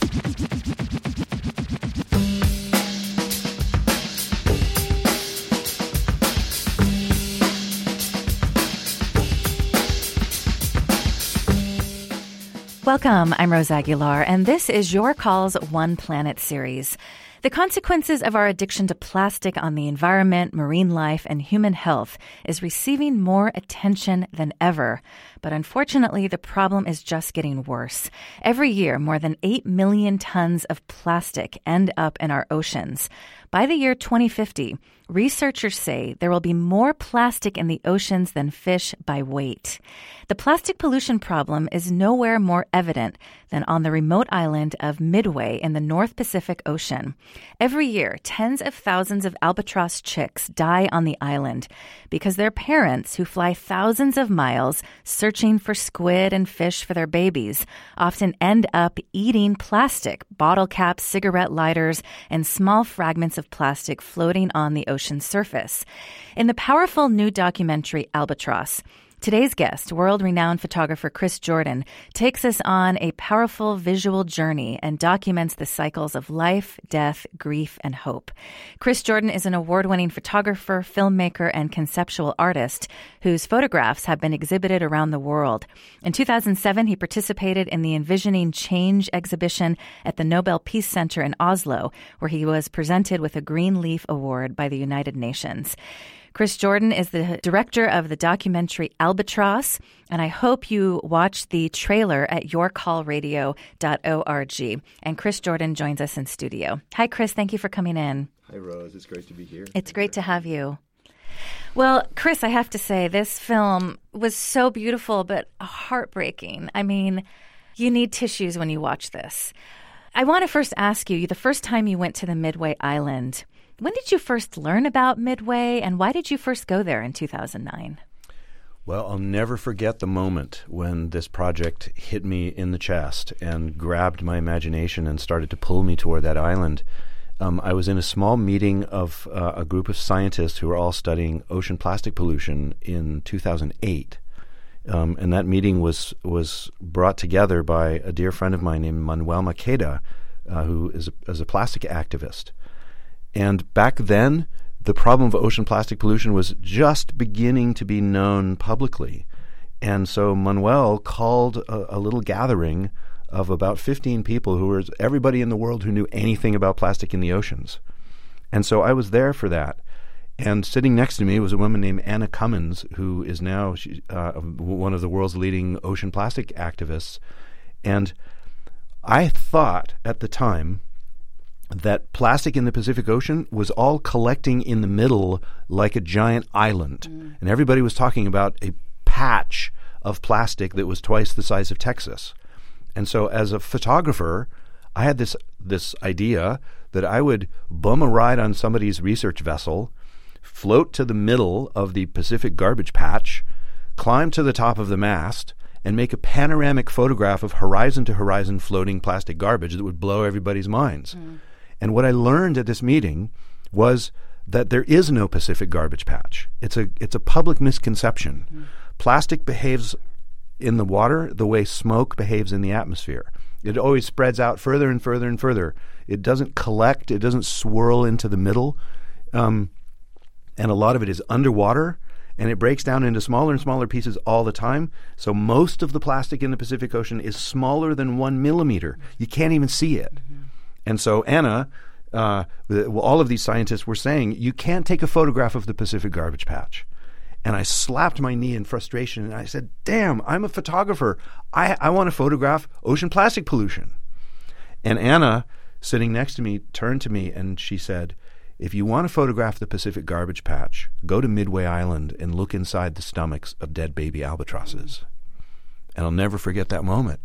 Welcome, I'm Rose Aguilar, and this is Your Call's One Planet series. The consequences of our addiction to plastic on the environment, marine life, and human health is receiving more attention than ever. But unfortunately, the problem is just getting worse. Every year, more than 8 million tons of plastic end up in our oceans. By the year 2050, researchers say there will be more plastic in the oceans than fish by weight. The plastic pollution problem is nowhere more evident than on the remote island of Midway in the North Pacific Ocean. Every year, tens of thousands of albatross chicks die on the island because their parents, who fly thousands of miles searching for squid and fish for their babies, often end up eating plastic, bottle caps, cigarette lighters, and small fragments of plastic floating on the ocean surface. In the powerful new documentary Albatross, today's guest, world-renowned photographer Chris Jordan, takes us on a powerful visual journey and documents the cycles of life, death, grief, and hope. Chris Jordan is an award-winning photographer, filmmaker, and conceptual artist whose photographs have been exhibited around the world. In 2007, he participated in the Envisioning Change exhibition at the Nobel Peace Center in Oslo, where he was presented with a Green Leaf Award by the United Nations. Chris Jordan is the director of the documentary Albatross, and I hope you watch the trailer at yourcallradio.org. And Chris Jordan joins us in studio. Hi, Chris. Thank you for coming in. Hi, Rose. It's great to be here. It's great to have you. Well, Chris, I have to say, this film was so beautiful, but heartbreaking. I mean, you need tissues when you watch this. I want to first ask you, the first time you went to the Midway Island, when did you first learn about Midway, and why did you first go there in 2009? Well, I'll never forget the moment when this project hit me in the chest and grabbed my imagination and started to pull me toward that island. I was in a small meeting of a group of scientists who were all studying ocean plastic pollution in 2008. And that meeting was brought together by a dear friend of mine named Manuel Maqueda, who is a plastic activist. And back then, the problem of ocean plastic pollution was just beginning to be known publicly. And so Manuel called a little gathering of about 15 people who were everybody in the world who knew anything about plastic in the oceans. And so I was there for that. And sitting next to me was a woman named Anna Cummins, who is now one of the world's leading ocean plastic activists. And I thought at the time that plastic in the Pacific Ocean was all collecting in the middle like a giant island. And everybody was talking about a patch of plastic that was twice the size of Texas. And so as a photographer, I had this idea that I would bum a ride on somebody's research vessel, float to the middle of the Pacific garbage patch, climb to the top of the mast, and make a panoramic photograph of horizon-to-horizon floating plastic garbage that would blow everybody's minds. And what I learned at this meeting was that there is no Pacific garbage patch. It's a public misconception. Plastic behaves in the water the way smoke behaves in the atmosphere. It always spreads out further and further and further. It doesn't collect. It doesn't swirl into the middle. And a lot of it is underwater, and it breaks down into smaller and smaller pieces all the time. So most of the plastic in the Pacific Ocean is smaller than 1 millimeter. You can't even see it. And so Anna, all of these scientists were saying, you can't take a photograph of the Pacific garbage patch. And I slapped my knee in frustration, and I said, damn, I'm a photographer. I want to photograph ocean plastic pollution. And Anna, sitting next to me, turned to me, and she said, if you want to photograph the Pacific garbage patch, go to Midway Island and look inside the stomachs of dead baby albatrosses. And I'll never forget that moment.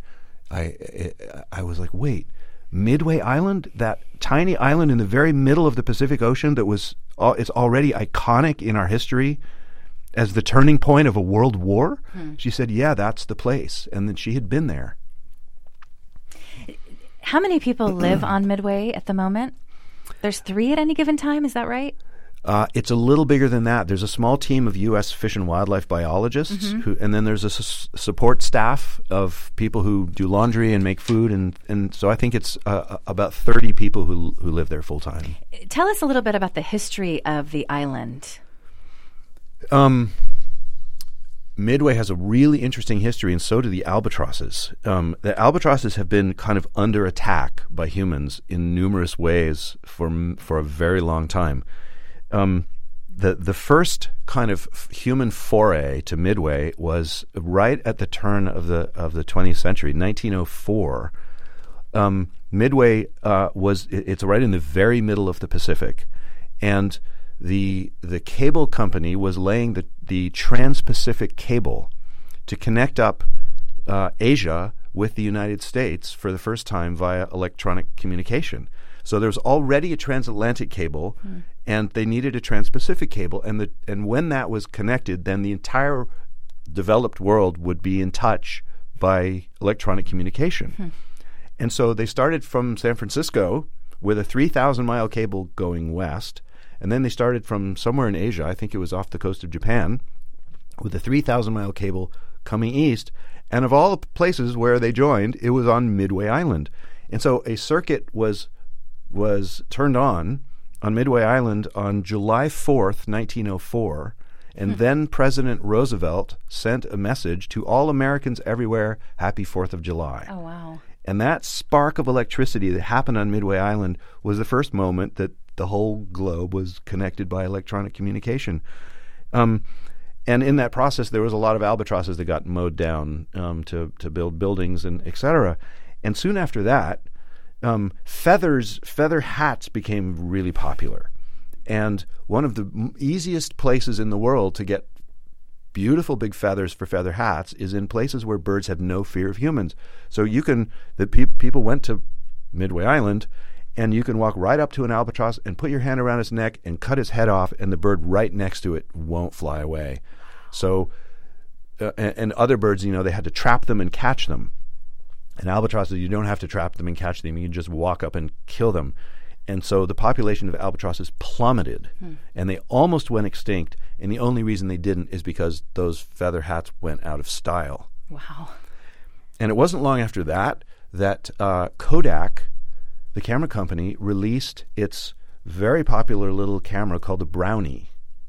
I was like, wait, Midway Island, that tiny island in the very middle of the Pacific Ocean that it's already iconic in our history as the turning point of a world war? She said, yeah, that's the place. And then she had been there. How many people live on Midway at the moment? There's 3 at any given time, is that right? It's a little bigger than that. There's a small team of U.S. Fish and Wildlife biologists, and then there's a support staff of people who do laundry and make food, and so I think it's about 30 people who live there full time. Tell us a little bit about the history of the island. Midway has a really interesting history, and so do the albatrosses. The albatrosses have been kind of under attack by humans in numerous ways for a very long time. The first kind of human foray to Midway was right at the turn of the 20th century, 1904. Midway it's right in the very middle of the Pacific, and the cable company was laying the Trans-Pacific cable to connect up Asia with the United States for the first time via electronic communication. So there's already a transatlantic cable, and they needed a trans-Pacific cable, and when that was connected, then the entire developed world would be in touch by electronic communication. And so they started from San Francisco with a 3,000-mile cable going west, and then they started from somewhere in Asia, I think it was off the coast of Japan, with a 3,000-mile cable coming east, and of all the places where they joined, it was on Midway Island. And so a circuit was turned on Midway Island on July 4th, 1904, and then President Roosevelt sent a message to all Americans everywhere, Happy 4th of July. Oh, wow. And that spark of electricity that happened on Midway Island was the first moment that the whole globe was connected by electronic communication. And in that process, there was a lot of albatrosses that got mowed down to build buildings and et cetera. And soon after that, feather hats became really popular. And one of the easiest places in the world to get beautiful big feathers for feather hats is in places where birds have no fear of humans. So people went to Midway Island, and you can walk right up to an albatross and put your hand around its neck and cut its head off, and the bird right next to it won't fly away. So, and other birds, they had to trap them and catch them. And albatrosses, you don't have to trap them and catch them. You can just walk up and kill them. And so the population of albatrosses plummeted, and they almost went extinct. And the only reason they didn't is because those feather hats went out of style. Wow. And it wasn't long after that Kodak, the camera company, released its very popular little camera called the Brownie.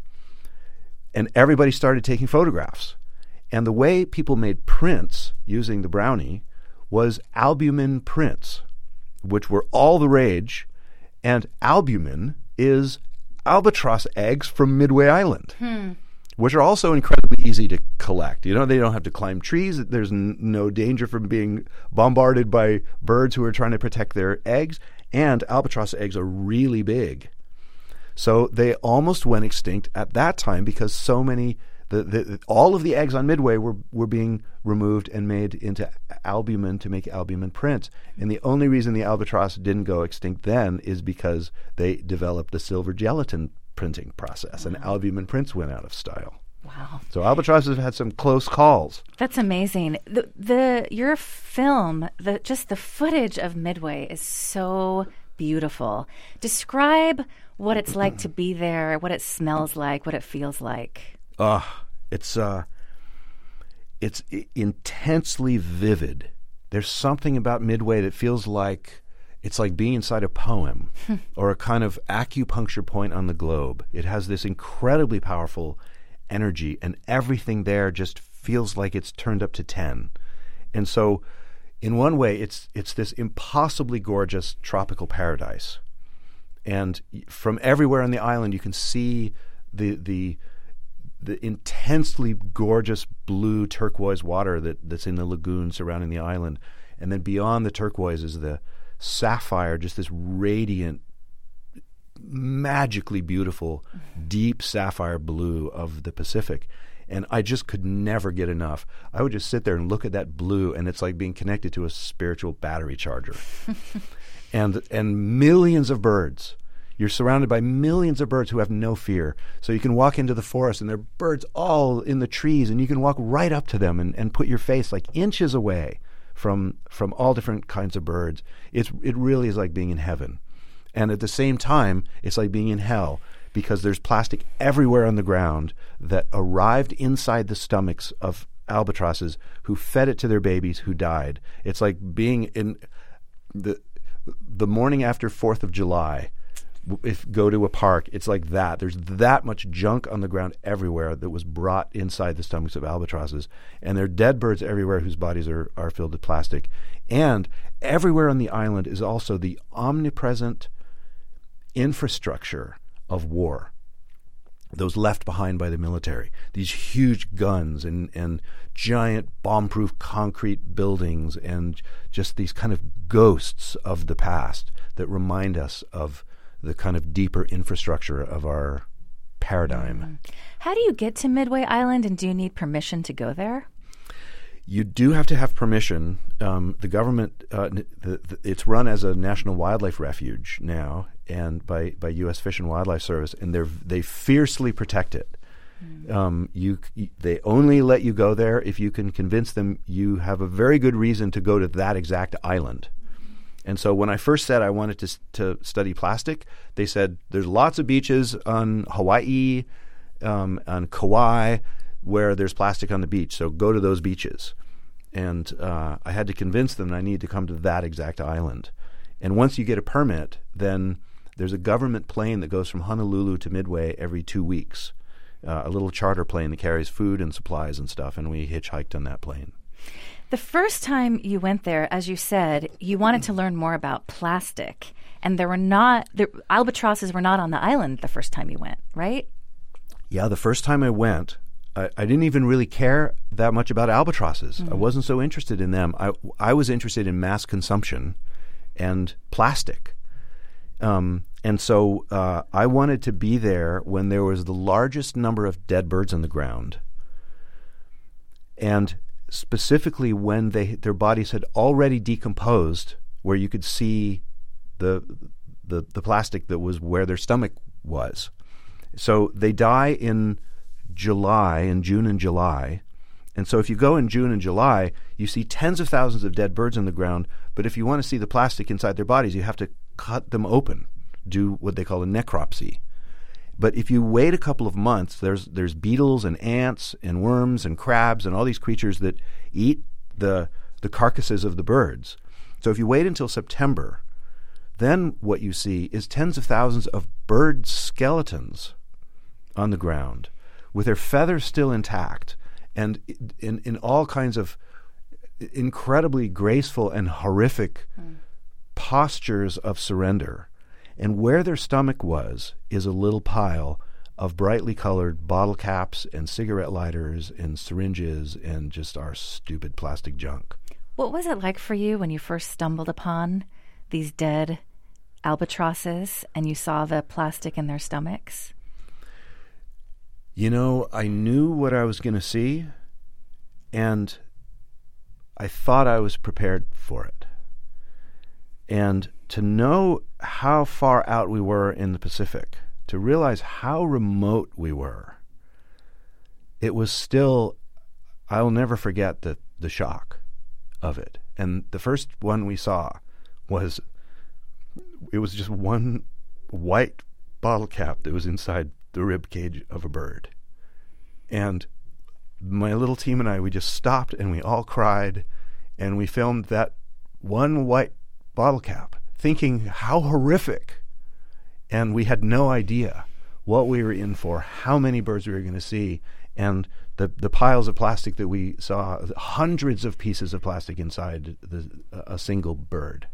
And everybody started taking photographs. And the way people made prints using the Brownie was albumin prints, which were all the rage. And albumin is albatross eggs from Midway Island, which are also incredibly easy to collect. They don't have to climb trees. There's no danger from being bombarded by birds who are trying to protect their eggs. And albatross eggs are really big. So they almost went extinct at that time because so many, all of the eggs on Midway were being removed and made into albumin to make albumin prints. And the only reason the albatross didn't go extinct then is because they developed the silver gelatin printing process, and albumin prints went out of style. Wow. So albatrosses have had some close calls. That's amazing. Your film, just the footage of Midway is so beautiful. Describe what it's like to be there, what it smells like, what it feels like. It's intensely vivid. There's something about Midway that feels like it's like being inside a poem or a kind of acupuncture point on the globe. It has this incredibly powerful energy, and everything there just feels like it's turned up to 10. And so in one way, it's this impossibly gorgeous tropical paradise. And from everywhere on the island, you can see the intensely gorgeous blue turquoise water that's in the lagoon surrounding the island. And then beyond the turquoise is the sapphire, just this radiant, magically beautiful, deep sapphire blue of the Pacific. And I just could never get enough. I would just sit there and look at that blue, and it's like being connected to a spiritual battery charger. and millions of birds. You're surrounded by millions of birds who have no fear. So you can walk into the forest, and there are birds all in the trees, and you can walk right up to them and put your face like inches away from all different kinds of birds. It really is like being in heaven. And at the same time, it's like being in hell, because there's plastic everywhere on the ground that arrived inside the stomachs of albatrosses who fed it to their babies who died. It's like being in the morning after 4th of July. If go to a park, it's like that. There's that much junk on the ground everywhere that was brought inside the stomachs of albatrosses. And there are dead birds everywhere whose bodies are filled with plastic. And everywhere on the island is also the omnipresent infrastructure of war, those left behind by the military. These huge guns and giant bomb-proof concrete buildings and just these kind of ghosts of the past that remind us of the kind of deeper infrastructure of our paradigm. How do you get to Midway Island, and do you need permission to go there? You do have to have permission. The government, it's run as a national wildlife refuge now, and by U.S. Fish and Wildlife Service, and they fiercely protect it. They only let you go there if you can convince them you have a very good reason to go to that exact island. And so when I first said I wanted to study plastic, they said there's lots of beaches on Hawaii, on Kauai, where there's plastic on the beach, so go to those beaches. And I had to convince them that I need to come to that exact island. And once you get a permit, then there's a government plane that goes from Honolulu to Midway every 2 weeks, a little charter plane that carries food and supplies and stuff, and we hitchhiked on that plane. The first time you went there, as you said, you wanted to learn more about plastic, and the albatrosses were not on the island the first time you went, right? Yeah, the first time I went, I didn't even really care that much about albatrosses. I wasn't so interested in them. I was interested in mass consumption and plastic. And so I wanted to be there when there was the largest number of dead birds on the ground, and specifically when their bodies had already decomposed, where you could see the plastic that was where their stomach was. So they die in June and July. And so if you go in June and July, you see tens of thousands of dead birds on the ground. But if you want to see the plastic inside their bodies, you have to cut them open, do what they call a necropsy. But if you wait a couple of months, there's beetles and ants and worms and crabs and all these creatures that eat the carcasses of the birds. So if you wait until September, then what you see is tens of thousands of bird skeletons on the ground with their feathers still intact and in all kinds of incredibly graceful and horrific postures of surrender. And where their stomach was is a little pile of brightly colored bottle caps and cigarette lighters and syringes and just our stupid plastic junk. What was it like for you when you first stumbled upon these dead albatrosses and you saw the plastic in their stomachs? You know, I knew what I was going to see, and I thought I was prepared for it. And to know how far out we were in the Pacific, to realize how remote we were, it was still, I'll never forget the shock of it. And the first one we saw was just one white bottle cap that was inside the rib cage of a bird. And my little team and I, we just stopped and we all cried, and we filmed that one white bottle cap, thinking how horrific. And we had no idea what we were in for, how many birds we were going to see, and the piles of plastic that we saw, hundreds of pieces of plastic inside a single bird.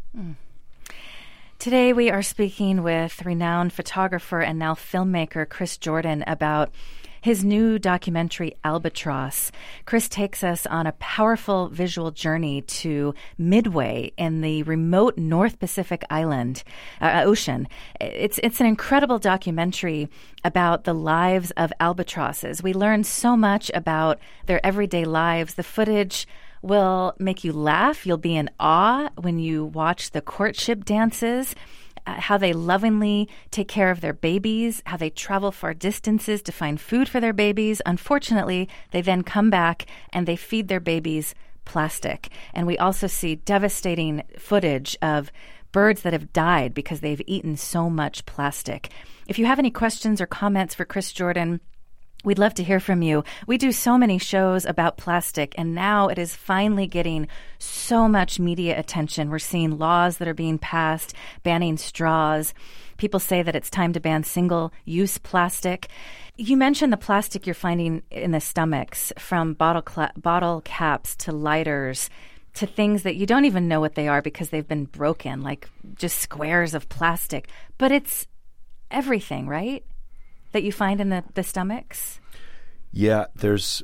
Today we are speaking with renowned photographer and now filmmaker Chris Jordan about his new documentary, Albatross. Chris takes us on a powerful visual journey to Midway in the remote North Pacific Ocean. It's an incredible documentary about the lives of albatrosses. We learn so much about their everyday lives. The footage will make you laugh. You'll be in awe when you watch the courtship dances, how they lovingly take care of their babies, how they travel far distances to find food for their babies. Unfortunately, they then come back and they feed their babies plastic. And we also see devastating footage of birds that have died because they've eaten so much plastic. If you have any questions or comments for Chris Jordan, we'd love to hear from you. We do so many shows about plastic, and now it is finally getting so much media attention. We're seeing laws that are being passed, banning straws. People say that it's time to ban single-use plastic. You mentioned the plastic you're finding in the stomachs, from bottle caps to lighters to things that you don't even know what they are because they've been broken, like just squares of plastic. But it's everything, right, that you find in the stomachs? Yeah, there's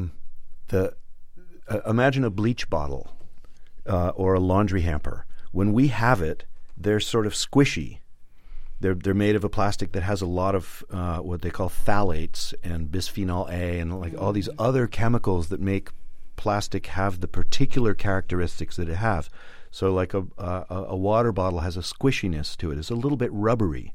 imagine a bleach bottle or a laundry hamper. When we have it, they're sort of squishy. They're made of a plastic that has a lot of what they call phthalates and bisphenol A and like all these other chemicals that make plastic have the particular characteristics that it has. So like a water bottle has a squishiness to it. It's a little bit rubbery.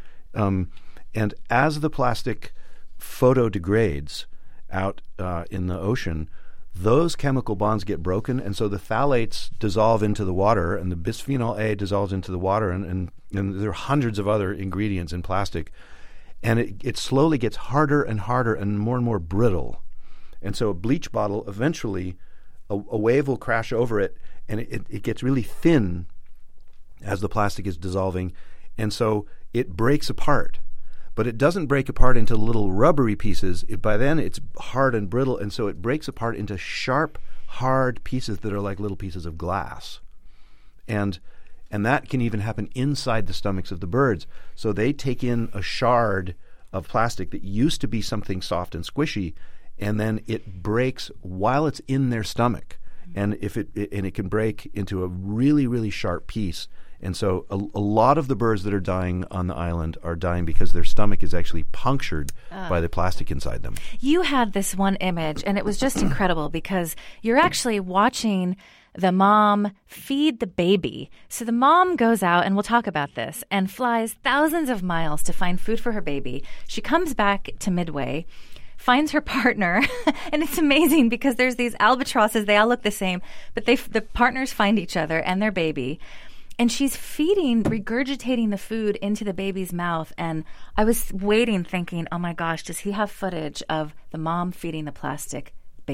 And as the plastic photodegrades out in the ocean, those chemical bonds get broken, and so the phthalates dissolve into the water, and the bisphenol A dissolves into the water, and there are hundreds of other ingredients in plastic, and it slowly gets harder and harder and more brittle. And so a bleach bottle, eventually, a wave will crash over it, and it gets really thin as the plastic is dissolving, and so it breaks apart. But it doesn't break apart into little rubbery pieces. By then, it's hard and brittle, and so it breaks apart into sharp, hard pieces that are like little pieces of glass. And that can even happen inside the stomachs of the birds. So they take in a shard of plastic that used to be something soft and squishy, and then it breaks while it's in their stomach. And it can break into a really, really sharp piece. And so a lot of the birds that are dying on the island are dying because their stomach is actually punctured by the plastic inside them. You had this one image, and it was just incredible because you're actually watching the mom feed the baby. So the mom goes out, and we'll talk about this, and flies thousands of miles to find food for her baby. She comes back to Midway, finds her partner, and it's amazing because there's these albatrosses. They all look the same, but the partners find each other and their baby. And she's regurgitating the food into the baby's mouth. And I was waiting thinking, oh my gosh, does he have footage of the mom feeding the plastic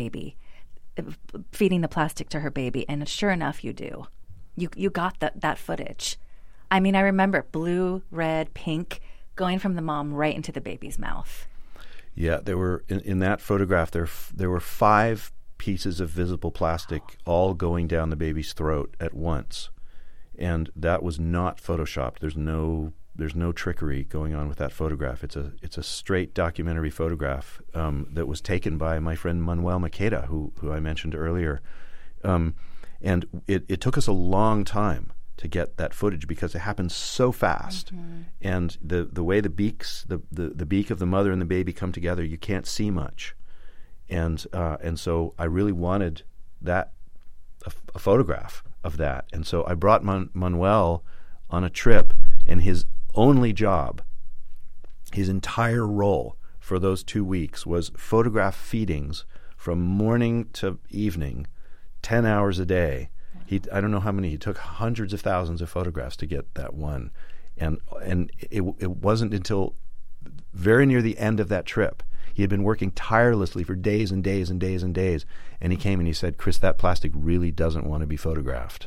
to her baby? And sure enough, you do. You got that footage. I mean, I remember blue, red, pink going from the mom right into the baby's mouth. Yeah, there were in that photograph, there were 5 pieces of visible plastic all going down the baby's throat at once. And that was not photoshopped. There's no trickery going on with that photograph. It's a straight documentary photograph that was taken by my friend Manuel Maqueda, who I mentioned earlier. And it took us a long time to get that footage because it happened so fast. Mm-hmm. And the way the beaks, the beak of the mother and the baby come together, you can't see much. And so I really wanted a photograph of that. And so I brought Manuel on a trip, and his only job, his entire role for those 2 weeks was photograph feedings from morning to evening, 10 hours a day. I don't know how many. He took hundreds of thousands of photographs to get that one. And it wasn't until very near the end of that trip. He had been working tirelessly for days and days and days and days. And he came and he said, Chris, that plastic really doesn't want to be photographed.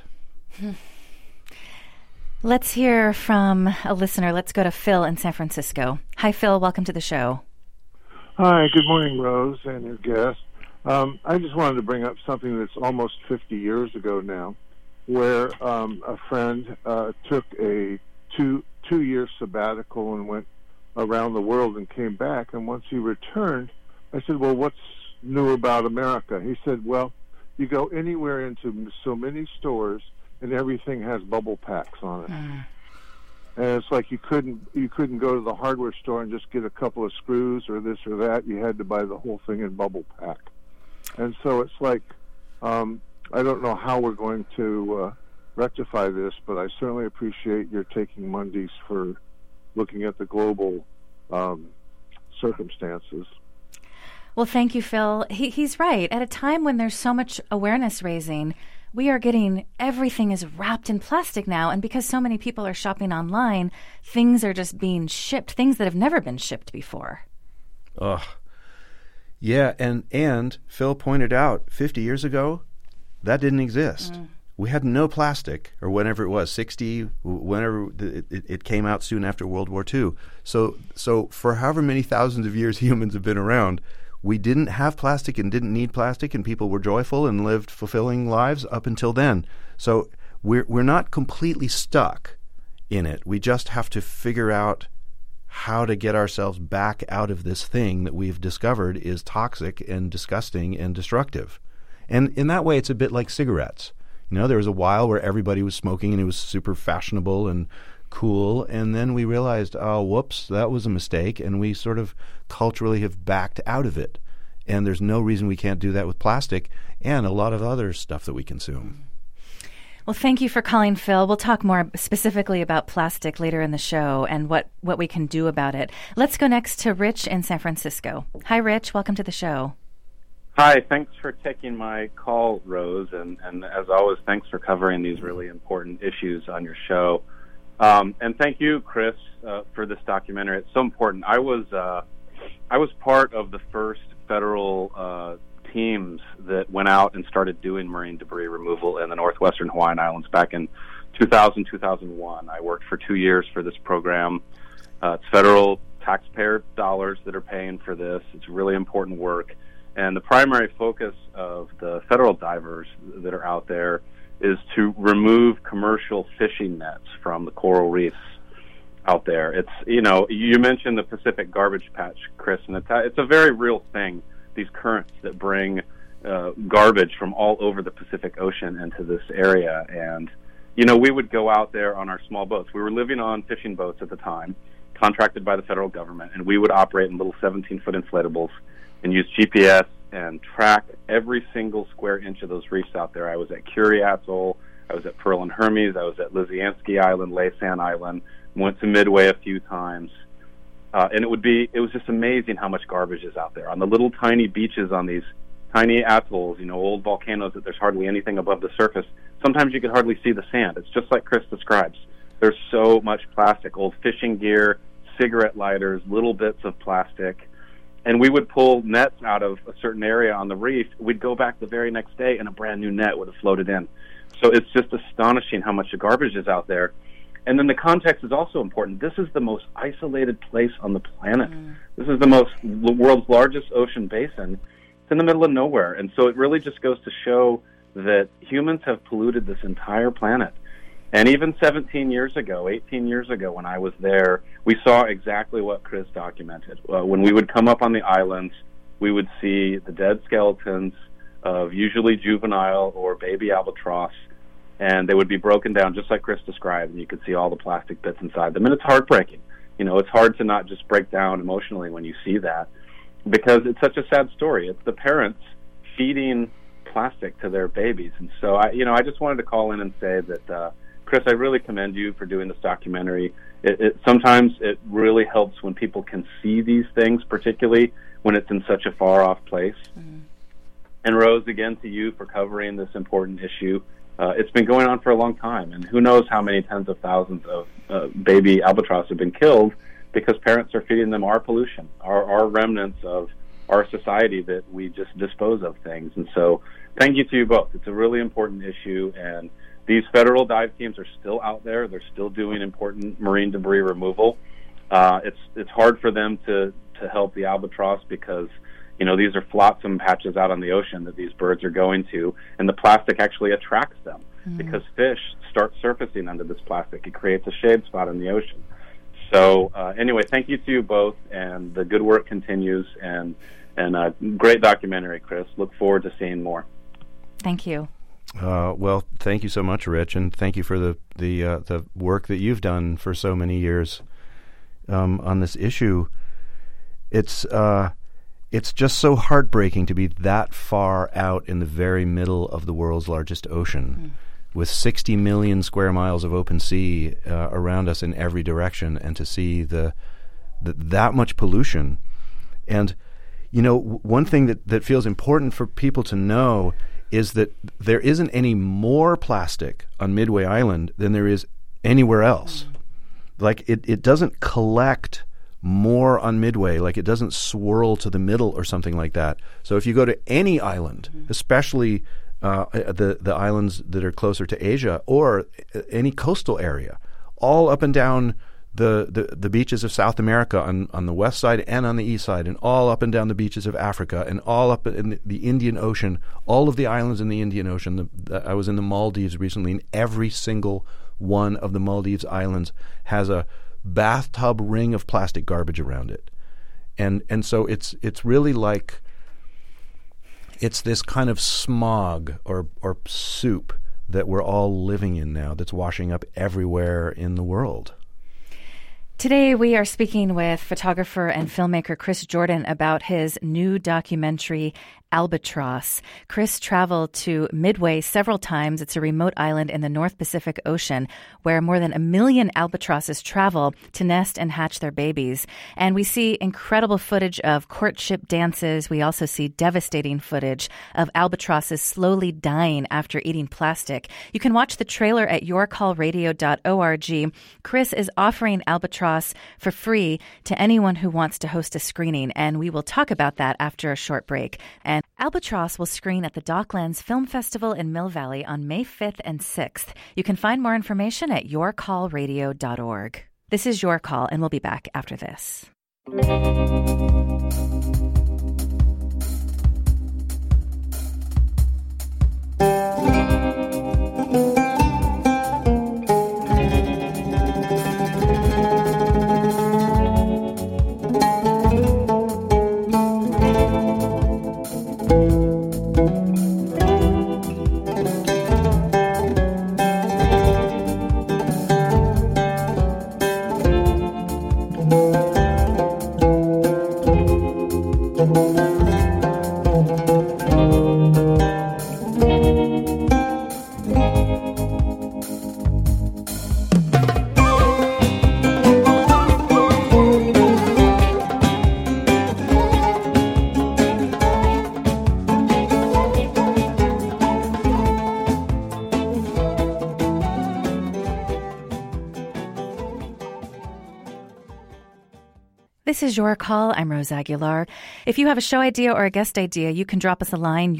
Let's hear from a listener. Let's go to Phil in San Francisco. Hi, Phil. Welcome to the show. Hi. Good morning, Rose, and your guest. I just wanted to bring up something that's almost 50 years ago now, where a friend took a two-year sabbatical and went around the world and came back. And once he returned, I said, well, what's new about America? He said, well, you go anywhere into so many stores and everything has bubble packs on it. And it's like you couldn't go to the hardware store and just get a couple of screws or this or that. You had to buy the whole thing in bubble pack. And so it's like, I don't know how we're going to rectify this, but I certainly appreciate your taking Mondays for looking at the global circumstances. Well, thank you, Phil. He's right. At a time when there's so much awareness raising, we are getting, everything is wrapped in plastic now. And because so many people are shopping online, things are just being shipped, things that have never been shipped before. Ugh. Yeah, and Phil pointed out 50 years ago, that didn't exist. We had no plastic, or whenever it was, 60, whenever it came out soon after World War II. So for however many thousands of years humans have been around, we didn't have plastic and didn't need plastic, and people were joyful and lived fulfilling lives up until then. So we're not completely stuck in it. We just have to figure out how to get ourselves back out of this thing that we've discovered is toxic and disgusting and destructive. And in that way, it's a bit like cigarettes. You know, there was a while where everybody was smoking and it was super fashionable and cool, and then we realized, oh, whoops, that was a mistake, and we sort of culturally have backed out of it. And there's no reason we can't do that with plastic and a lot of other stuff that we consume. Well, thank you for calling, Phil. We'll talk more specifically about plastic later in the show and what we can do about it. Let's go next to Rich in San Francisco. Hi, Rich. Welcome to the show. Hi. Thanks for taking my call, Rose. And as always, thanks for covering these really important issues on your show. And thank you, Chris, for this documentary. It's so important. I was part of the first federal teams that went out and started doing marine debris removal in the northwestern Hawaiian Islands back in 2000, 2001. I worked for 2 years for this program. It's federal taxpayer dollars that are paying for this. It's really important work. And the primary focus of the federal divers that are out there is to remove commercial fishing nets from the coral reefs out there. It's, you know, you mentioned the Pacific garbage patch, Chris, and it's a very real thing. These currents that bring garbage from all over the Pacific Ocean into this area. And, you know, we would go out there on our small boats. We were living on fishing boats at the time, contracted by the federal government, and we would operate in little 17-foot inflatables and use GPS and track every single square inch of those reefs out there. I was at Curie Atoll, I was at Pearl and Hermes, I was at Lisiansky Island, Laysan Island, went to Midway a few times. And it was just amazing how much garbage is out there. On the little tiny beaches on these tiny atolls, you know, old volcanoes that there's hardly anything above the surface, sometimes you could hardly see the sand. It's just like Chris describes. There's so much plastic, old fishing gear, cigarette lighters, little bits of plastic. And we would pull nets out of a certain area on the reef. We'd go back the very next day and a brand new net would have floated in. So it's just astonishing how much garbage is out there. And then the context is also important. This is the most isolated place on the planet. This is the world's largest ocean basin. It's in the middle of nowhere. And so it really just goes to show that humans have polluted this entire planet. And even 17 years ago, 18 years ago when I was there, we saw exactly what Chris documented. When we would come up on the islands, we would see the dead skeletons of usually juvenile or baby albatross, and they would be broken down just like Chris described, and you could see all the plastic bits inside them. And it's heartbreaking. You know, it's hard to not just break down emotionally when you see that, because it's such a sad story. It's the parents feeding plastic to their babies. And so, I just wanted to call in and say that, Chris, I really commend you for doing this documentary. Sometimes it really helps when people can see these things, particularly when it's in such a far-off place. And Rose, again, to you for covering this important issue. It's been going on for a long time, and who knows how many tens of thousands of baby albatross have been killed because parents are feeding them our pollution, our remnants of our society that we just dispose of things. And so thank you to you both. It's a really important issue, and these federal dive teams are still out there. They're still doing important marine debris removal. It's hard for them to help the albatross because, you know, these are flotsam patches out on the ocean that these birds are going to, and the plastic actually attracts them because fish start surfacing under this plastic. It creates a shade spot in the ocean. So anyway, thank you to you both, and the good work continues, and great documentary, Chris. Look forward to seeing more. Thank you. Well, thank you so much, Rich, and thank you for the work that you've done for so many years on this issue. It's just so heartbreaking to be that far out in the very middle of the world's largest ocean, with 60 million square miles of open sea around us in every direction, and to see that much pollution. And, you know, one thing that feels important for people to know is that there isn't any more plastic on Midway Island than there is anywhere else. Like it doesn't collect more on Midway, like it doesn't swirl to the middle or something like that. So if you go to any island, especially the islands that are closer to Asia or any coastal area, all up and down the beaches of South America on the west side and on the east side, and all up and down the beaches of Africa, and all up in the Indian Ocean, all of the islands in the Indian Ocean. I was in the Maldives recently, and every single one of the Maldives islands has a bathtub ring of plastic garbage around it. And so it's really like it's this kind of smog or soup that we're all living in now that's washing up everywhere in the world. Today, we are speaking with photographer and filmmaker Chris Jordan about his new documentary, Albatross. Chris traveled to Midway several times. It's a remote island in the North Pacific Ocean where more than 1 million albatrosses travel to nest and hatch their babies. And we see incredible footage of courtship dances. We also see devastating footage of albatrosses slowly dying after eating plastic. You can watch the trailer at yourcallradio.org. Chris is offering Albatross for free to anyone who wants to host a screening, and we will talk about that after a short break. And Albatross will screen at the Docklands Film Festival in Mill Valley on May 5th and 6th. You can find more information at yourcallradio.org. This is Your Call, and we'll be back after this. This is Your Call. I'm Rose Aguilar. If you have a show idea or a guest idea, you can drop us a line,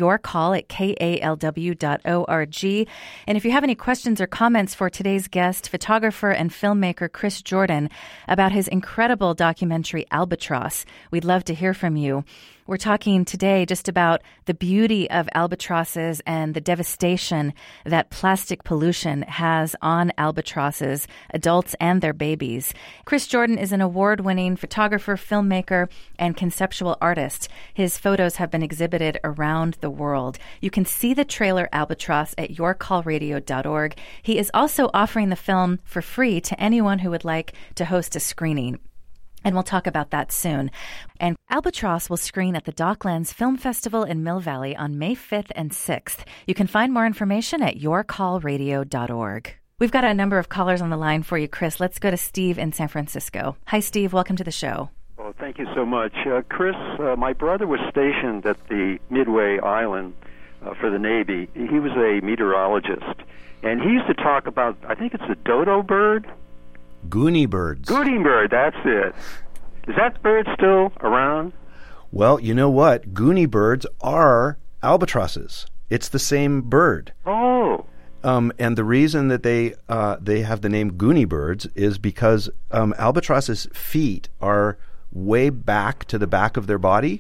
yourcall@kalw.org. And if you have any questions or comments for today's guest, photographer and filmmaker Chris Jordan, about his incredible documentary Albatross, we'd love to hear from you. We're talking today just about the beauty of albatrosses and the devastation that plastic pollution has on albatrosses, adults and their babies. Chris Jordan is an award-winning photographer, filmmaker, and conceptual artist. His photos have been exhibited around the world. You can see the trailer Albatross at yourcallradio.org. He is also offering the film for free to anyone who would like to host a screening. And we'll talk about that soon. And Albatross will screen at the Docklands Film Festival in Mill Valley on May 5th and 6th. You can find more information at yourcallradio.org. We've got a number of callers on the line for you, Chris. Let's go to Steve in San Francisco. Hi, Steve. Welcome to the show. Oh, thank you so much. Chris, my brother was stationed at the Midway Island for the Navy. He was a meteorologist. And he used to talk about, I think it's the dodo bird? Goonie birds. Goonie bird, that's it. Is that bird still around? Well, you know what? Goonie birds are albatrosses. It's the same bird. Oh. And the reason that they have the name Goonie birds is because albatrosses' feet are way back to the back of their body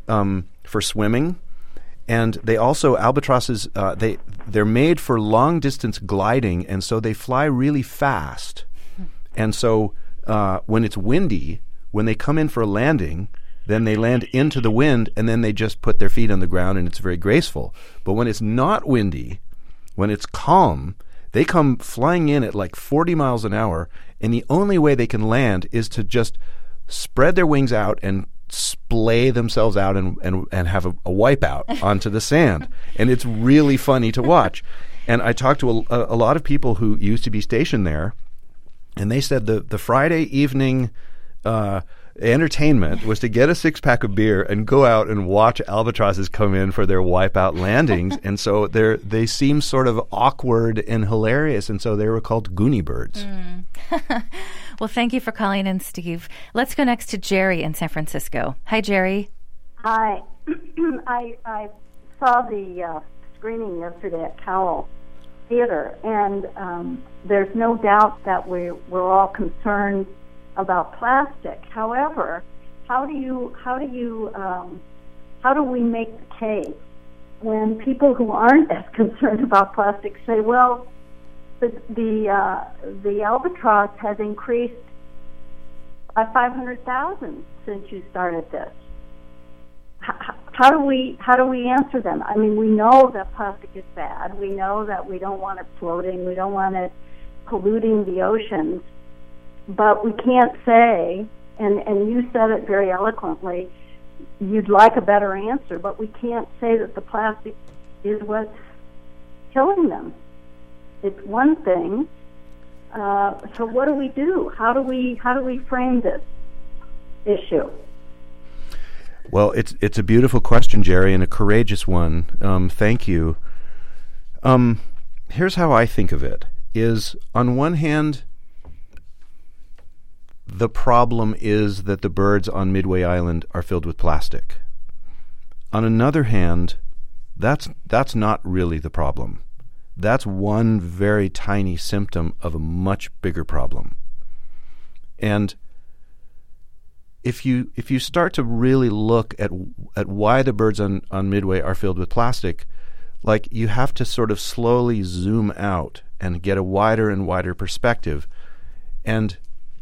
for swimming. And they also, albatrosses, they're made for long-distance gliding, and so they fly really fast. And so when it's windy, when they come in for a landing, then they land into the wind, and then they just put their feet on the ground, and it's very graceful. But when it's not windy, when it's calm, they come flying in at like 40 miles an hour, and the only way they can land is to just spread their wings out and splay themselves out and have a wipeout onto the sand. And it's really funny to watch. And I talked to a lot of people who used to be stationed there, and they said the Friday evening entertainment was to get a six-pack of beer and go out and watch albatrosses come in for their wipeout landings. And so they seem sort of awkward and hilarious, and so they were called Goonie birds. Well, thank you for calling in, Steve. Let's go next to Jerry in San Francisco. Hi, Jerry. Hi. I saw the screening yesterday at Cowell Theater, and there's no doubt that we're all concerned about plastic. However, how do we make the case when people who aren't as concerned about plastic say, well, the albatross has increased by 500,000 since you started this? How do we answer them? I mean, we know that plastic is bad. We know that we don't want it floating. We don't want it polluting the oceans. But we can't say, and you said it very eloquently, you'd like a better answer, but we can't say that the plastic is what's killing them. It's one thing. So what do we do? How do we frame this issue? Well, it's a beautiful question, Jerry, and a courageous one. Thank you. Here's how I think of it, is on one hand, the problem is that the birds on Midway Island are filled with plastic. On another hand, that's not really the problem. That's one very tiny symptom of a much bigger problem. And if you start to really look at why the birds on Midway are filled with plastic, like, you have to sort of slowly zoom out and get a wider and wider perspective, and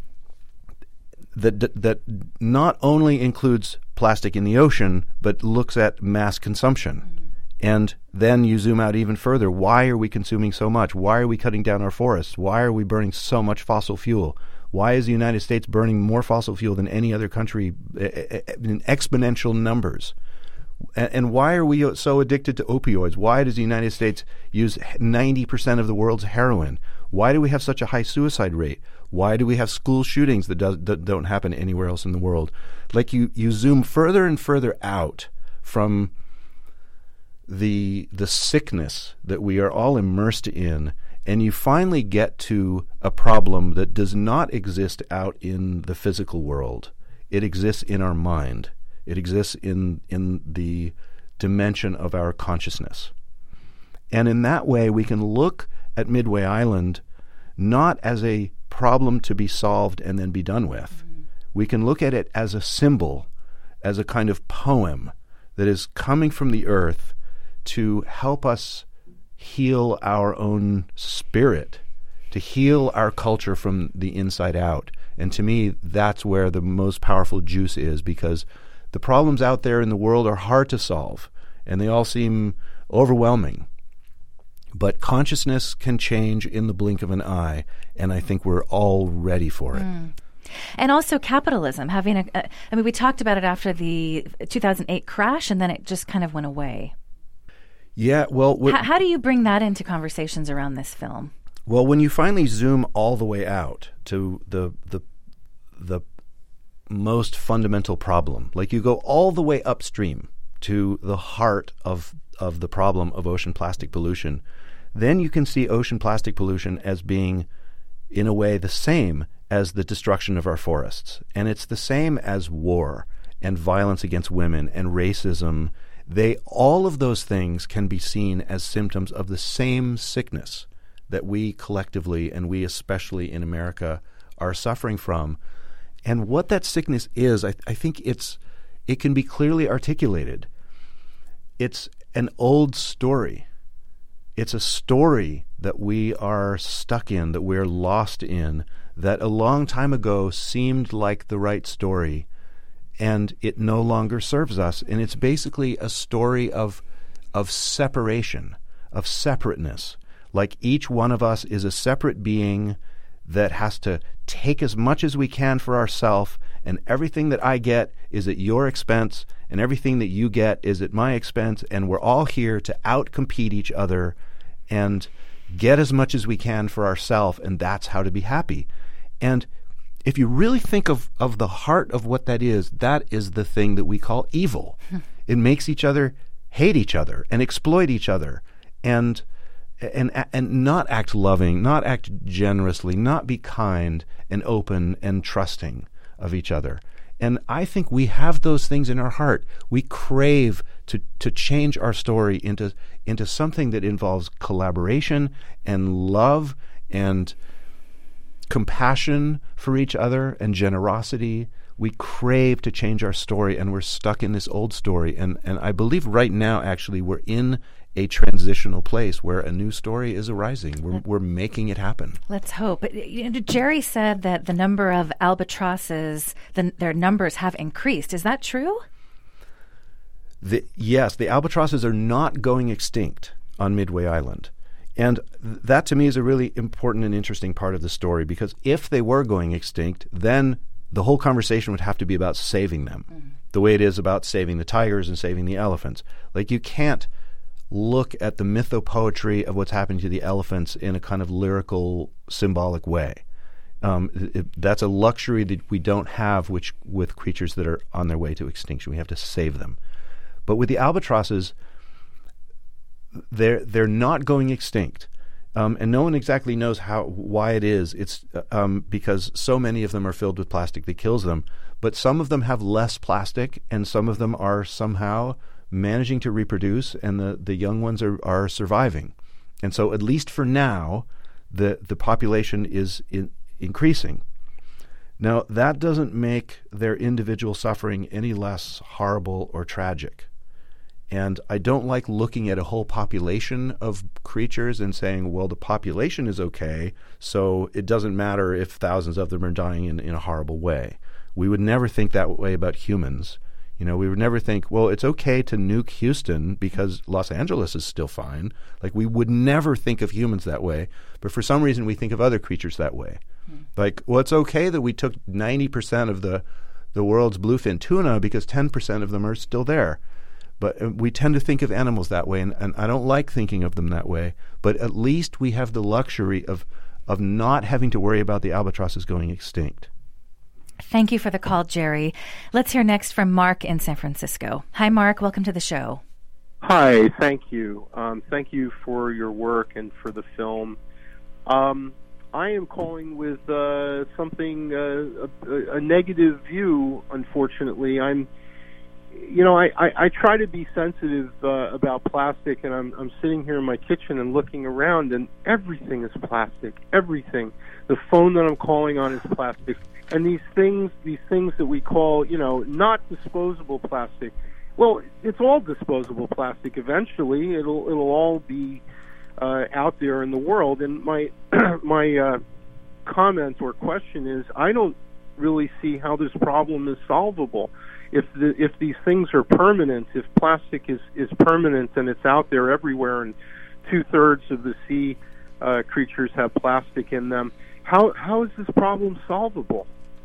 that not only includes plastic in the ocean, but looks at mass consumption. And then you zoom out even further. Why are we consuming so much? Why are we cutting down our forests? Why are we burning so much fossil fuel? Why is the United States burning more fossil fuel than any other country in exponential numbers? And why are we so addicted to opioids? Why does the United States use 90% of the world's heroin? Why do we have such a high suicide rate? Why do we have school shootings that don't happen anywhere else in the world? Like, you zoom further and further out from the sickness that we are all immersed in, and you finally get to a problem that does not exist out in the physical world. It exists in our mind. It exists in the dimension of our consciousness. And in that way, we can look at Midway Island not as a problem to be solved and then be done with. We can look at it as a symbol, as a kind of poem that is coming from the earth to help us heal our own spirit, to heal our culture from the inside out. And to me, that's where the most powerful juice is, because the problems out there in the world are hard to solve, and they all seem overwhelming. But consciousness can change in the blink of an eye, and I think we're all ready for it. And also capitalism, having we talked about it after the 2008 crash, and then it just kind of went away. Yeah, well... How do you bring that into conversations around this film? Well, when you finally zoom all the way out to the most fundamental problem, like you go all the way upstream to the heart of the problem of ocean plastic pollution, then you can see ocean plastic pollution as being, in a way, the same as the destruction of our forests. And it's the same as war and violence against women and racism. All of those things can be seen as symptoms of the same sickness that we collectively, and we especially in America, are suffering from. And what that sickness is, I think it can be clearly articulated. It's an old story. It's a story that we are stuck in, that we're lost in, that a long time ago seemed like the right story, and it no longer serves us. And it's basically a story of separation, of separateness. Like, each one of us is a separate being that has to take as much as we can for ourselves, and everything that I get is at your expense, and everything that you get is at my expense, and we're all here to outcompete each other and get as much as we can for ourselves, and that's how to be happy. And if you really think of the heart of what that is the thing that we call evil. It makes each other hate each other and exploit each other and not act loving, not act generously, not be kind and open and trusting of each other. And I think we have those things in our heart. We crave to change our story into something that involves collaboration and love and compassion for each other and generosity. We crave to change our story, and we're stuck in this old story. And I believe right now, actually, we're in a transitional place where a new story is arising. We're making it happen. Let's hope. Jerry said that the number of albatrosses, their numbers have increased. Is that true? Yes, the albatrosses are not going extinct on Midway Island. And that, to me, is a really important and interesting part of the story, because if they were going extinct, then the whole conversation would have to be about saving them, the way it is about saving the tigers and saving the elephants. Like, you can't look at the mythopoetry of what's happening to the elephants in a kind of lyrical, symbolic way. That's a luxury that we don't have with creatures that are on their way to extinction. We have to save them. But with the albatrosses, they're not going extinct, and no one exactly knows why it is. It's because so many of them are filled with plastic that kills them. But some of them have less plastic, and some of them are somehow managing to reproduce, and the young ones are surviving. And so, at least for now, the population is increasing. Now, that doesn't make their individual suffering any less horrible or tragic. And I don't like looking at a whole population of creatures and saying, well, the population is okay, so it doesn't matter if thousands of them are dying in a horrible way. We would never think that way about humans. We would never think, well, it's okay to nuke Houston because Los Angeles is still fine. Like, we would never think of humans that way. But for some reason, we think of other creatures that way. Like, well, it's okay that we took 90% of the world's bluefin tuna because 10% of them are still there. But we tend to think of animals that way, and I don't like thinking of them that way. But at least we have the luxury of not having to worry about the albatrosses going extinct. Thank you for the call, Jerry. Let's hear next from Mark in San Francisco. Hi, Mark. Welcome to the show. Hi. Thank you. Thank you for your work and for the film. I am calling with something, a negative view, unfortunately. I try to be sensitive about plastic, and I'm sitting here in my kitchen and looking around, and everything is plastic. Everything. The phone that I'm calling on is plastic, and these things that we call, not disposable plastic. Well, it's all disposable plastic. Eventually, it'll all be out there in the world. And my comment or question is, I don't really see how this problem is solvable. If these things are permanent, if plastic is permanent and it's out there everywhere, and 2/3 of the sea creatures have plastic in them, how is this problem solvable?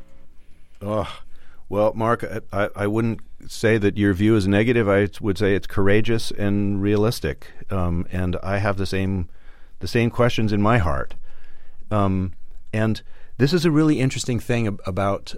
Well, Mark, I wouldn't say that your view is negative. I would say it's courageous and realistic. And I have the same questions in my heart. And this is a really interesting thing about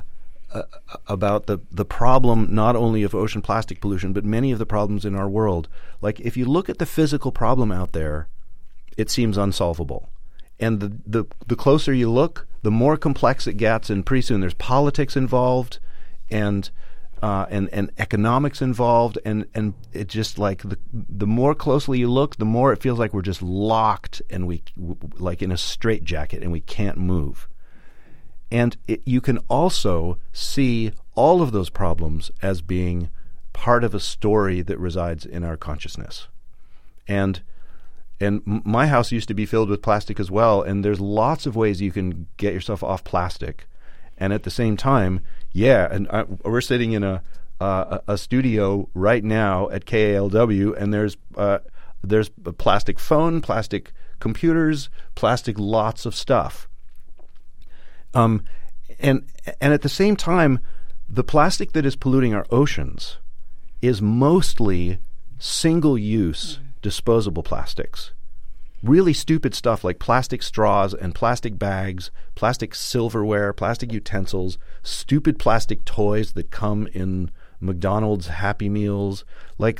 the problem not only of ocean plastic pollution, but many of the problems in our world. Like, if you look at the physical problem out there, it seems unsolvable. And the closer you look, the more complex it gets, and pretty soon there's politics involved and economics involved, and it just, like, the more closely you look, the more it feels like we're just locked and we like in a straitjacket and we can't move. And you can also see all of those problems as being part of a story that resides in our consciousness. And my house used to be filled with plastic as well, and there's lots of ways you can get yourself off plastic. And at the same time, we're sitting in a studio right now at KALW, and there's a plastic phone, plastic computers, plastic lots of stuff. And at the same time, the plastic that is polluting our oceans is mostly single-use disposable plastics really stupid stuff like plastic straws and plastic bags, plastic silverware, plastic utensils, stupid plastic toys that come in McDonald's Happy Meals, like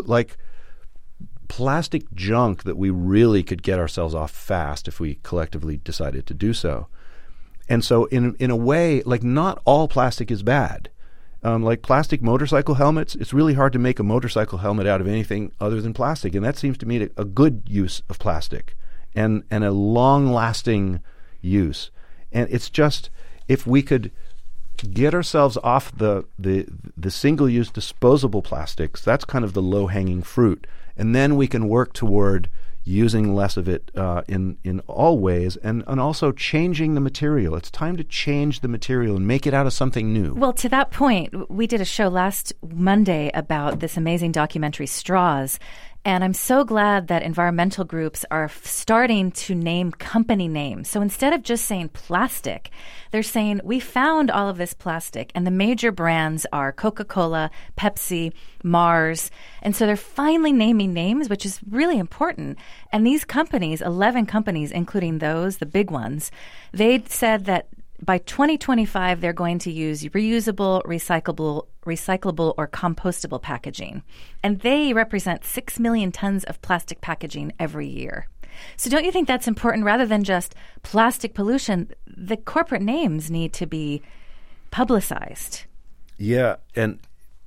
plastic junk that we really could get ourselves off fast if we collectively decided to do so. And so in a way, like, not all plastic is bad. Like plastic motorcycle helmets, it's really hard to make a motorcycle helmet out of anything other than plastic. And that seems to me a good use of plastic and a long-lasting use. And it's just, if we could get ourselves off the single-use disposable plastics, that's kind of the low-hanging fruit. And then we can work toward using less of it in all ways, and also changing the material. It's time to change the material and make it out of something new. Well, to that point, we did a show last Monday about this amazing documentary, Straws. And I'm so glad that environmental groups are starting to name company names. So instead of just saying plastic, they're saying, we found all of this plastic. And the major brands are Coca-Cola, Pepsi, Mars. And so they're finally naming names, which is really important. And these companies, 11 companies, including those, the big ones, they said that by 2025, they're going to use reusable, recyclable, or compostable packaging. And they represent 6 million tons of plastic packaging every year. So don't you think that's important? Rather than just plastic pollution, the corporate names need to be publicized. Yeah, and,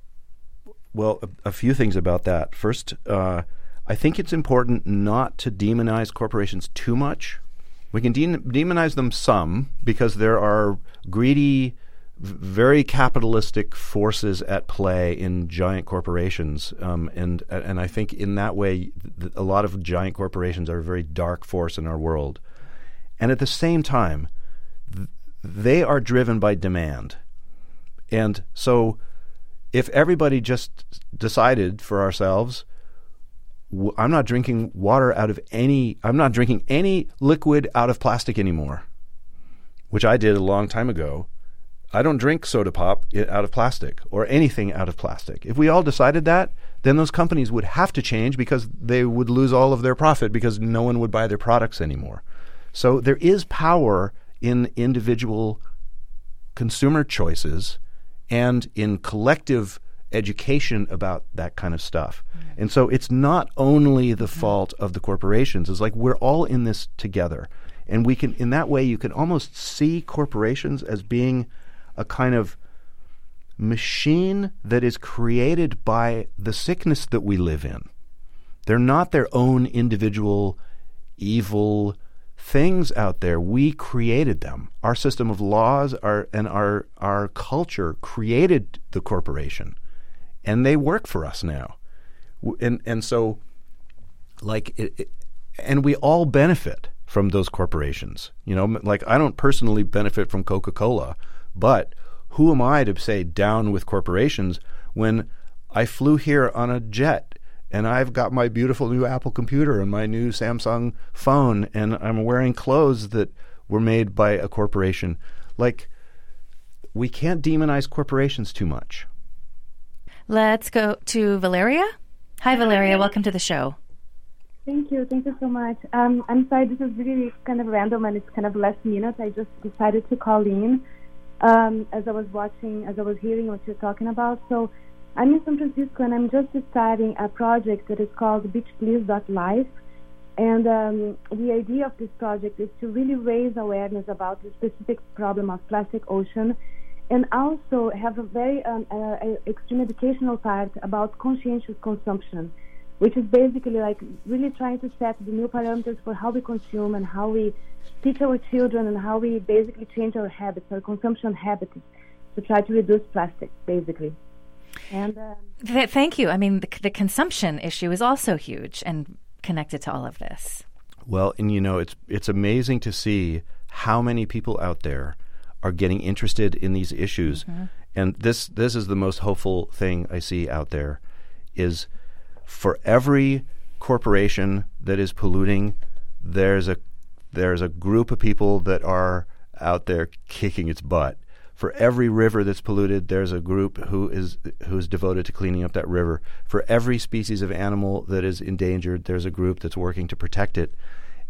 well, a few things about that. First, I think it's important not to demonize corporations too much. We can demonize them some because there are greedy, very capitalistic forces at play in giant corporations, and I think in that way a lot of giant corporations are a very dark force in our world. And at the same time, they are driven by demand. And so if everybody just decided for ourselves, I'm not drinking I'm not drinking any liquid out of plastic anymore, which I did a long time ago. I don't drink soda pop out of plastic or anything out of plastic. If we all decided that, then those companies would have to change because they would lose all of their profit because no one would buy their products anymore. So there is power in individual consumer choices and in collective education about that kind of stuff. And so it's not only the fault of the corporations. It's like we're all in this together. And we can, in that way, you can almost see corporations as being a kind of machine that is created by the sickness that we live in. They're not their own individual evil things out there. We created them. Our system of laws and our culture created the corporation. And they work for us now. And so, like, and we all benefit from those corporations. You know, like, I don't personally benefit from Coca-Cola, but who am I to say down with corporations when I flew here on a jet and I've got my beautiful new Apple computer and my new Samsung phone and I'm wearing clothes that were made by a corporation? Like, we can't demonize corporations too much. Let's go to Valeria. Hi, Valeria. Welcome to the show. Thank you. Thank you so much. I'm sorry, this is really kind of random and it's kind of last minute. I just decided to call in as I was hearing what you're talking about. So I'm in San Francisco and I'm just starting a project that is called beachbliss.life. And the idea of this project is to really raise awareness about the specific problem of plastic ocean, and also have a very extreme educational part about conscientious consumption, which is basically like really trying to set the new parameters for how we consume and how we teach our children and how we basically change our habits, our consumption habits, to try to reduce plastic, basically. And thank you. I mean, the consumption issue is also huge and connected to all of this. Well, and you know, it's amazing to see how many people out there are getting interested in these issues. Mm-hmm. And this is the most hopeful thing I see out there, is for every corporation that is polluting, there's a group of people that are out there kicking its butt. For every river that's polluted, there's a group who's devoted to cleaning up that river. For every species of animal that is endangered, there's a group that's working to protect it.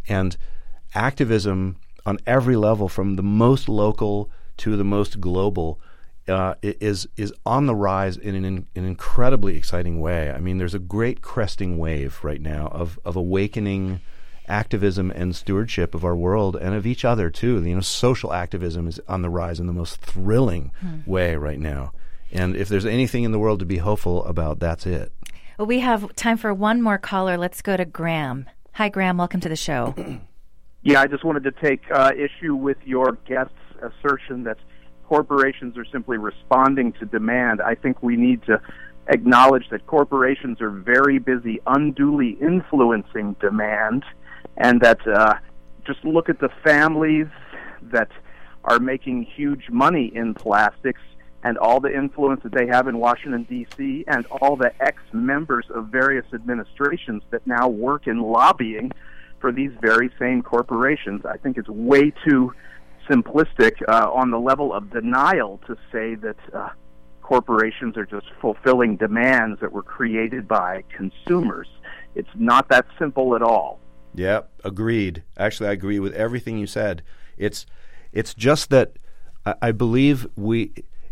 And activism on every level, from the most local to the most global, is on the rise in an incredibly exciting way. I mean, there's a great cresting wave right now of awakening activism and stewardship of our world and of each other too. You know, social activism is on the rise in the most thrilling way right now. And if there's anything in the world to be hopeful about, that's it. Well, we have time for one more caller. Let's go to Graham. Hi, Graham. Welcome to the show. Yeah, I just wanted to take issue with your guest's assertion that corporations are simply responding to demand. I think we need to acknowledge that corporations are very busy unduly influencing demand, and that just look at the families that are making huge money in plastics and all the influence that they have in Washington, D.C., and all the ex-members of various administrations that now work in lobbying for these very same corporations. I think it's way too simplistic on the level of denial to say that corporations are just fulfilling demands that were created by consumers. It's not that simple at all. Yeah, agreed. Actually, I agree with everything you said. It's just that I believe we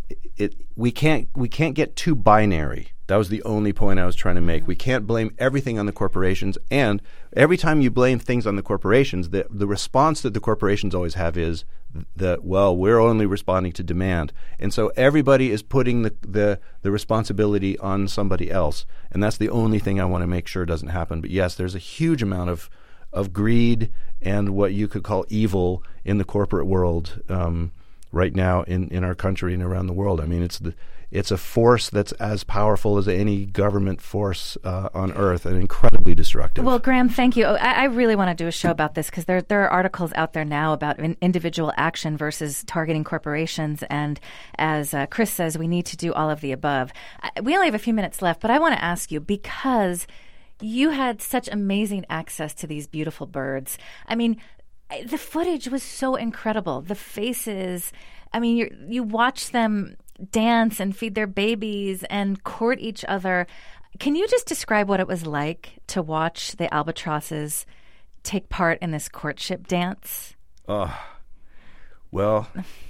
can't get too binary. That was the only point I was trying to make. We can't blame everything on the corporations, and every time you blame things on the corporations, the response that the corporations always have is that, well, we're only responding to demand. And so everybody is putting the responsibility on somebody else, and that's the only thing I want to make sure doesn't happen. But yes, there's a huge amount of greed and what you could call evil in the corporate world right now in our country and around the world. I mean, it's a force that's as powerful as any government force on Earth, and incredibly destructive. Well, Graham, thank you. I really want to do a show about this, because there are articles out there now about individual action versus targeting corporations. And as Chris says, we need to do all of the above. We only have a few minutes left, but I want to ask you, because you had such amazing access to these beautiful birds. I mean, the footage was so incredible. The faces, I mean, you watch them dance and feed their babies and court each other. Can you just describe what it was like to watch the albatrosses take part in this courtship dance? Oh, well,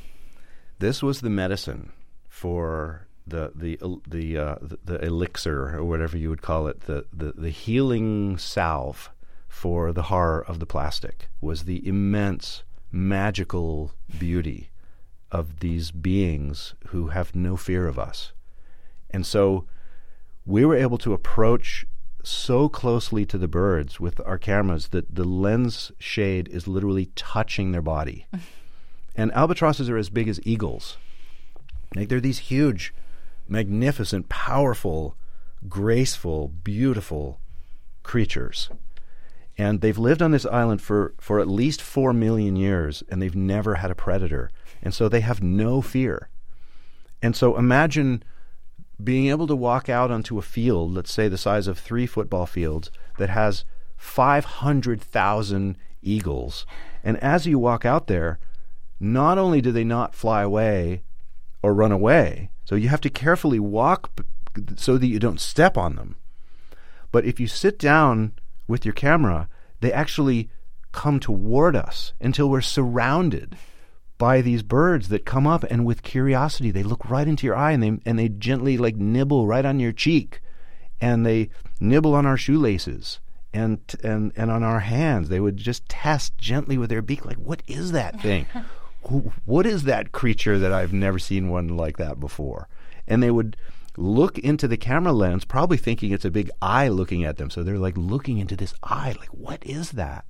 this was the medicine for the elixir, or whatever you would call it, the healing salve for the horror of the plastic, was the immense magical beauty of these beings who have no fear of us. And so we were able to approach so closely to the birds with our cameras that the lens shade is literally touching their body. And albatrosses are as big as eagles. Like, they're these huge, magnificent, powerful, graceful, beautiful creatures. And they've lived on this island for at least 4 million years, and they've never had a predator. And so they have no fear. And so imagine being able to walk out onto a field, let's say the size of 3 football fields, that has 500,000 eagles. And as you walk out there, not only do they not fly away or run away, so you have to carefully walk so that you don't step on them. But if you sit down with your camera, they actually come toward us until we're surrounded by these birds that come up, and with curiosity they look right into your eye, and they gently like nibble right on your cheek, and they nibble on our shoelaces and on our hands. They would just test gently with their beak, like, what is that thing? What is that creature that I've never seen one like that before? And they would look into the camera lens, probably thinking it's a big eye looking at them. So they're like looking into this eye, like, what is that?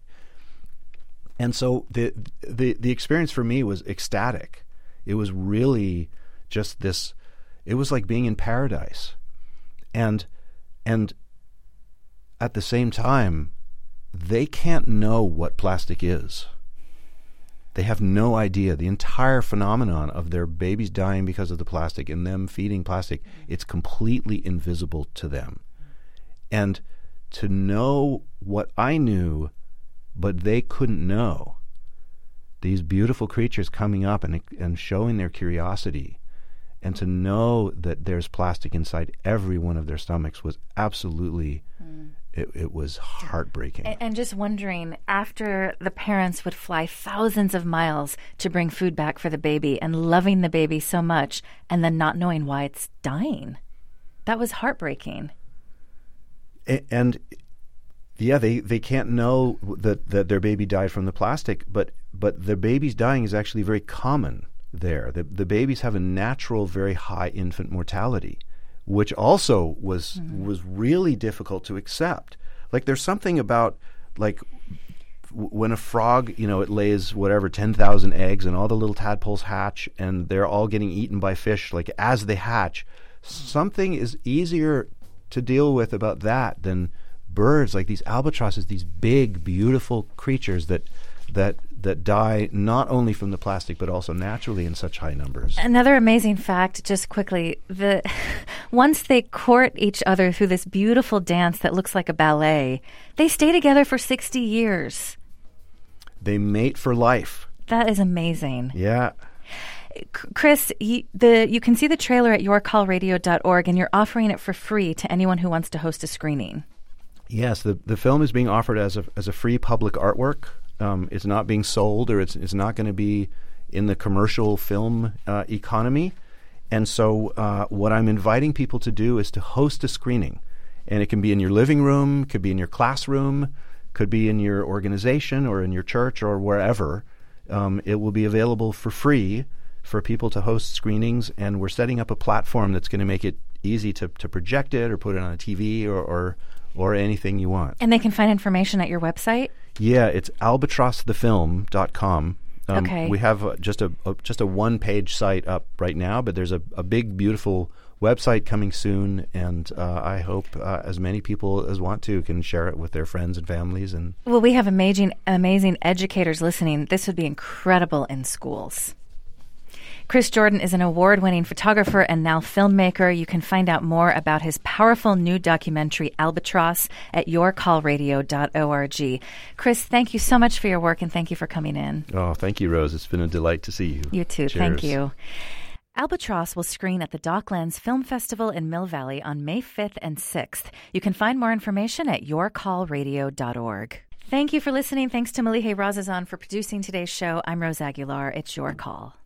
And so the experience for me was ecstatic. It was really just this. It was like being in paradise, and at the same time, they can't know what plastic is. They have no idea. The entire phenomenon of their babies dying because of the plastic and them feeding plastic, it's completely invisible to them. And to know what I knew, but they couldn't know, these beautiful creatures coming up and showing their curiosity And to know that there's plastic inside every one of their stomachs was absolutely, it was heartbreaking. And just wondering, after the parents would fly thousands of miles to bring food back for the baby and loving the baby so much and then not knowing why it's dying. That was heartbreaking. And yeah, they can't know that their baby died from the plastic, but the baby's dying is actually very common there. The babies have a natural, very high infant mortality, which also was really difficult to accept. Like, there's something about, like, when a frog, it lays 10,000 eggs, and all the little tadpoles hatch, and they're all getting eaten by fish, like, as they hatch. Something is easier to deal with about that than birds, like these albatrosses, these big, beautiful creatures that die not only from the plastic but also naturally in such high numbers. Another amazing fact, just quickly, once they court each other through this beautiful dance that looks like a ballet, they stay together for 60 years. They mate for life. That is amazing. Yeah. Chris, you can see the trailer at yourcallradio.org, and you're offering it for free to anyone who wants to host a screening. Yes, the film is being offered as a free public artwork. It's not being sold, or it's not going to be in the commercial film economy. And so what I'm inviting people to do is to host a screening. And it can be in your living room, could be in your classroom, could be in your organization or in your church or wherever. It will be available for free for people to host screenings, and we're setting up a platform that's going to make it easy to project it or put it on a TV or anything you want. And they can find information at your website? Yeah, it's albatrossthefilm.com. Okay. We have just a one-page site up right now, but there's a big, beautiful website coming soon, and I hope as many people as want to can share it with their friends and families. And well, we have amazing educators listening. This would be incredible in schools. Chris Jordan is an award-winning photographer and now filmmaker. You can find out more about his powerful new documentary, Albatross, at yourcallradio.org. Chris, thank you so much for your work, and thank you for coming in. Oh, thank you, Rose. It's been a delight to see you. You too. Cheers. Thank you. Albatross will screen at the Docklands Film Festival in Mill Valley on May 5th and 6th. You can find more information at yourcallradio.org. Thank you for listening. Thanks to Malihe Razazan for producing today's show. I'm Rose Aguilar. It's Your Call.